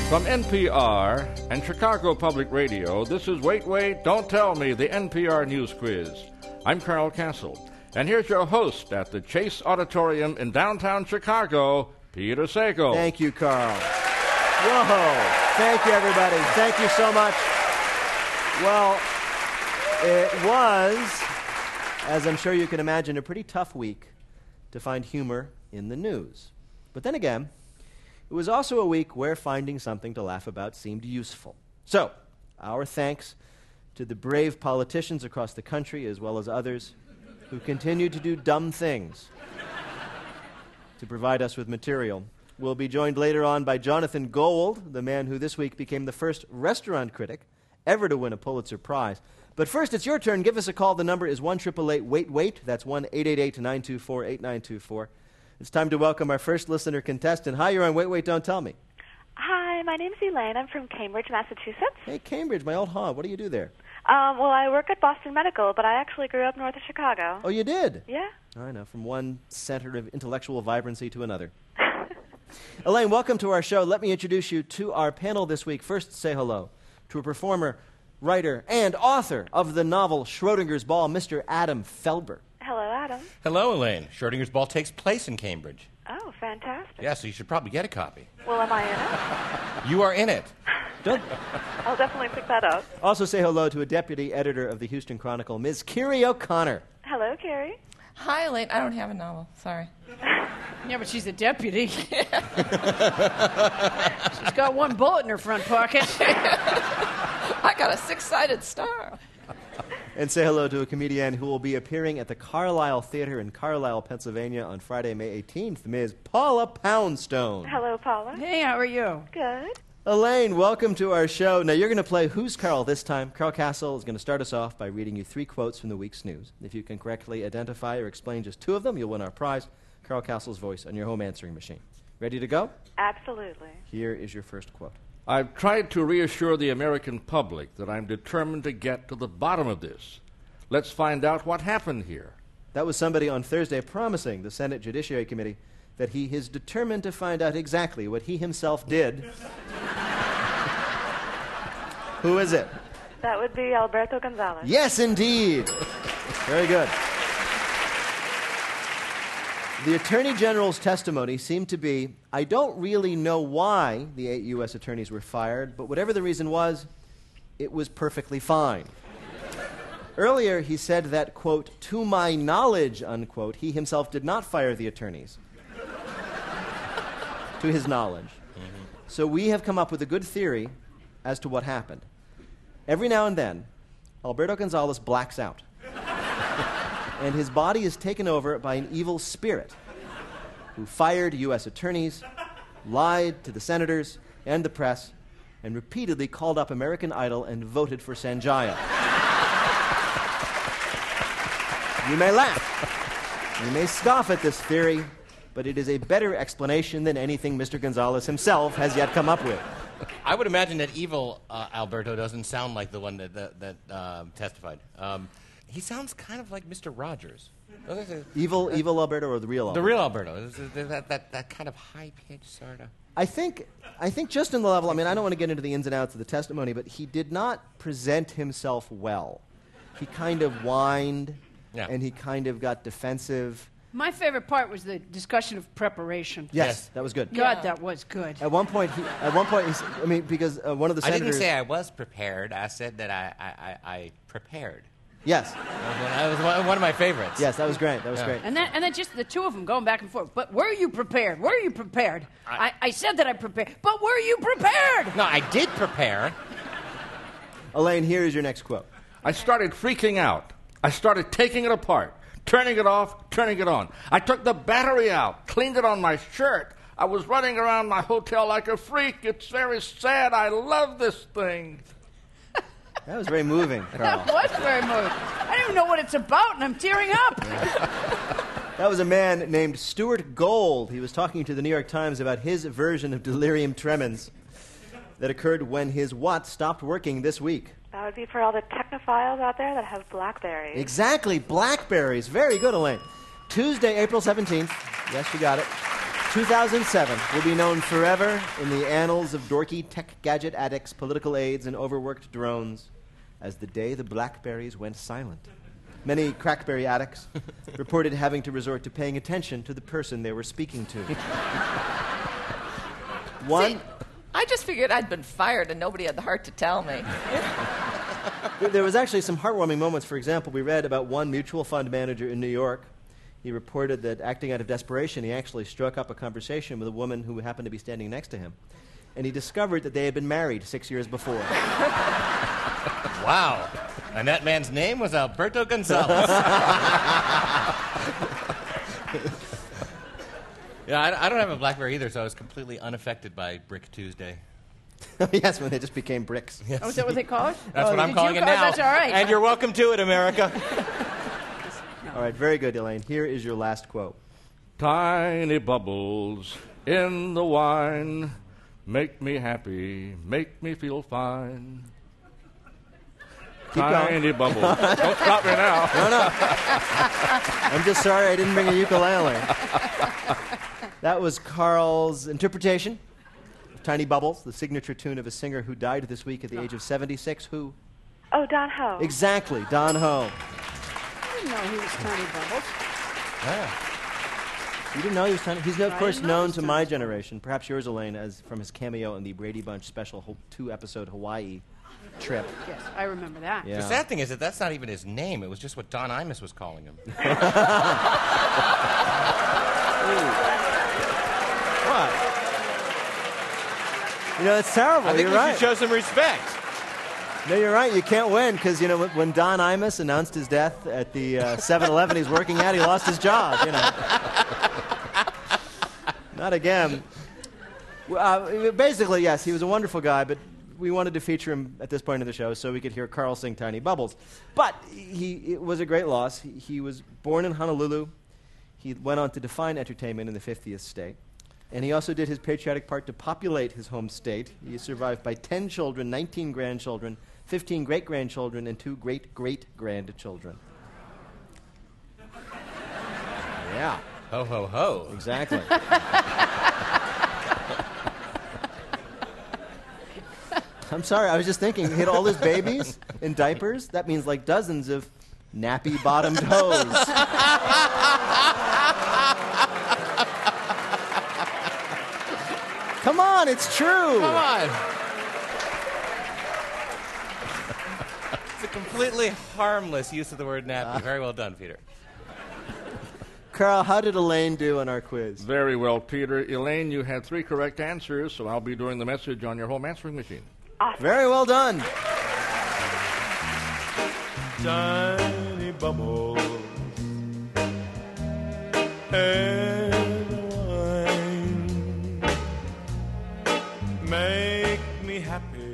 From NPR and Chicago Public Radio, this is Wait, Wait, Don't Tell Me, the NPR News Quiz. I'm Carl Castle, and here's your host at the Chase Auditorium in downtown Chicago, Peter Sagal. Thank you, Carl. Whoa. Thank you, everybody. Thank you so much. Well, it was, as I'm sure you can imagine, a pretty tough week to find humor in the news. But then again, it was also a week where finding something to laugh about seemed useful. So, our thanks to the brave politicians across the country, as well as others who continue to do dumb things to provide us with material. We'll be joined later on by Jonathan Gold, the man who this week became the first restaurant critic ever to win a Pulitzer Prize. But first, it's your turn. Give us a call. The number is 1-888-WAIT-WAIT. That's 1-888-924-8924. It's time to welcome our first listener contestant. Hi, you're on Wait, Wait, Don't Tell Me. Hi, my name's Elaine. I'm from Cambridge, Massachusetts. Hey, Cambridge, my old haunt. What do you do there? Well, I work at Boston Medical, but I actually grew up north of Chicago. Oh, you did? Yeah. I know, from one center of intellectual vibrancy to another. Elaine, welcome to our show. Let me introduce you to our panel this week. First, say hello to a performer, writer, and author of the novel Schrodinger's Ball, Mr. Adam Felber. Hello, Adam. Hello, Elaine. Schrodinger's Ball takes place in Cambridge. Oh, fantastic. Yeah, so you should probably get a copy. Well, am I in it? You are in it. I'll definitely pick that up. Also say hello to a deputy editor of the Houston Chronicle, Ms. Kiri O'Connor. Hello, Carrie. Hi, Elaine. I don't have a novel. Sorry. Yeah, but she's a deputy. She's got one bullet in her front pocket. I got a 6-sided star. And say hello to a comedian who will be appearing at the Carlisle Theater in Carlisle, Pennsylvania on Friday, May 18th, Ms. Paula Poundstone. Hello, Paula. Hey, how are you? Good. Elaine, welcome to our show. Now, you're going to play Who's Carl this time. Carl Castle is going to start us off by reading you 3 quotes from the week's news. If you can correctly identify or explain just 2 of them, you'll win our prize, Carl Castle's voice on your home answering machine. Ready to go? Absolutely. Here is your first quote. I've tried to reassure the American public that I'm determined to get to the bottom of this. Let's find out what happened here. That was somebody on Thursday promising the Senate Judiciary Committee that he is determined to find out exactly what he himself did. Who is it? That would be Alberto Gonzalez. Yes, indeed. Very good. The Attorney General's testimony seemed to be, I don't really know why the 8 U.S. attorneys were fired, but whatever the reason was, it was perfectly fine. Earlier, he said that, quote, to my knowledge, unquote, he himself did not fire the attorneys. To his knowledge. Mm-hmm. So we have come up with a good theory as to what happened. Every now and then, Alberto Gonzalez blacks out. And his body is taken over by an evil spirit who fired U.S. attorneys, lied to the senators and the press, and repeatedly called up American Idol and voted for Sanjaya. You may laugh. You may scoff at this theory, but it is a better explanation than anything Mr. Gonzalez himself has yet come up with. I would imagine that evil Alberto doesn't sound like the one that testified. He sounds kind of like Mr. Rogers. Evil Alberto or the real Alberto? The real Alberto. That kind of high-pitched sort of. I think just in the level, I mean, I don't want to get into the ins and outs of the testimony, but he did not present himself well. He kind of whined, and he kind of got defensive. My favorite part was the discussion of preparation. Yes, that was good. God, that was good. At one point, I mean, because one of the senators... I didn't say I was prepared. I said that I prepared. Yes. That was one of my favorites. Yes, that was great. That was great. And then just the 2 of them going back and forth. But were you prepared? Were you prepared? I said that I prepared. But were you prepared? No, I did prepare. Elaine, here is your next quote. I started freaking out. I started taking it apart, turning it off, turning it on. I took the battery out, cleaned it on my shirt. I was running around my hotel like a freak. It's very sad. I love this thing. That was very moving, Carl. That was very moving. I don't even know what it's about, and I'm tearing up. That was a man named Stuart Gold. He was talking to the New York Times about his version of delirium tremens that occurred when his what stopped working this week. That would be for all the technophiles out there that have BlackBerries. Exactly, BlackBerries. Very good, Elaine. Tuesday, April 17th. Yes, you got it. 2007 will be known forever in the annals of dorky tech gadget addicts, political aides, and overworked drones as the day the BlackBerries went silent. Many Crackberry addicts reported having to resort to paying attention to the person they were speaking to. See, I just figured I'd been fired and nobody had the heart to tell me. There was actually some heartwarming moments. For example, we read about one mutual fund manager in New York. He reported that, acting out of desperation, he actually struck up a conversation with a woman who happened to be standing next to him. And he discovered that they had been married 6 years before. Wow. And that man's name was Alberto Gonzalez. Yeah, I don't have a BlackBerry either, so I was completely unaffected by Brick Tuesday. Yes, when they just became bricks. Yes. Oh, is that what they call it? That's what I'm calling it now. That's all right. And you're welcome to it, America. All right, very good, Elaine. Here is your last quote. Tiny bubbles in the wine make me happy, make me feel fine. Keep Tiny going. bubbles. Don't stop me now. No. I'm just sorry I didn't bring a ukulele. That was Carl's interpretation of Tiny Bubbles, the signature tune of a singer who died this week at the age of 76. Who? Oh, Don Ho. Exactly, Don Ho. I didn't know he was Tiny Bubbles. You didn't know he was Tiny? He's, of I course, didn't know he known was to Tiny my Bubbles. generation, perhaps yours, Elaine, as from his cameo in the Brady Bunch special 2-episode Hawaii trip. Yes, I remember that. Yeah. The sad thing is that that's not even his name. It was just what Don Imus was calling him. What? You know, it's terrible. I think You're we right. should show some respect. No, you're right. You can't win because, you know, when Don Imus announced his death at the 7-Eleven he's working at, he lost his job, you know. Not again. Basically, yes, he was a wonderful guy, but we wanted to feature him at this point in the show so we could hear Carl sing Tiny Bubbles. But it was a great loss. He was born in Honolulu. He went on to define entertainment in the 50th state. And he also did his patriotic part to populate his home state. He is survived by 10 children, 19 grandchildren, 15 great-grandchildren, and 2 great-great-grandchildren. Yeah, Ho, ho, ho. exactly. I'm sorry, I was just thinking, he had all his babies in diapers. That means like dozens of nappy-bottomed hoes. Come on, it's true. Come on. It's a completely harmless use of the word nappy. Very well done, Peter. Carl, how did Elaine do on our quiz? Very well, Peter. Elaine, you had 3 correct answers, so I'll be doing the message on your home answering machine. Very well done. Tiny bubbles and wine make me happy,